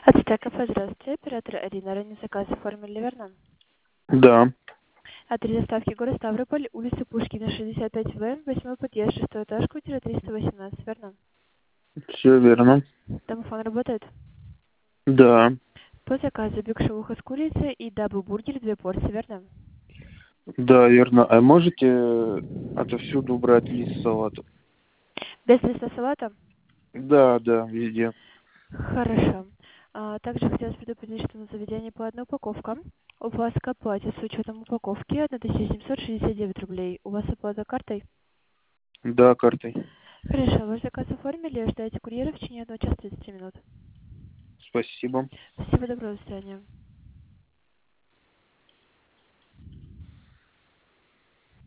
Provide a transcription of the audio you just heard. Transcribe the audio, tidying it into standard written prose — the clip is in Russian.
Ацтек кафе, здравствуйте. Оператор Арина. Ранее заказ оформили, верно? Да, Адрес доставки город Ставрополь, улица Пушкина, 65В, 8 подъезд, 6 этаж, квартира 318, верно? все верно. Домофон работает? Да, По заказу биг-шавуха с курицей и дабл-бургер, 2 порции, верно? да, верно. А можете отовсюду убрать лист салата? Без листа салата? Да, да, везде. Хорошо. Также хотелось предупредить, что на заведение по одной упаковке. У вас к оплате с учетом упаковки 1769 рублей. У вас оплата картой? Да, картой. Хорошо, ваш заказ оформили, ждайте курьера в течение 1 часа 30 минут. Спасибо. Спасибо, доброго, до свидания.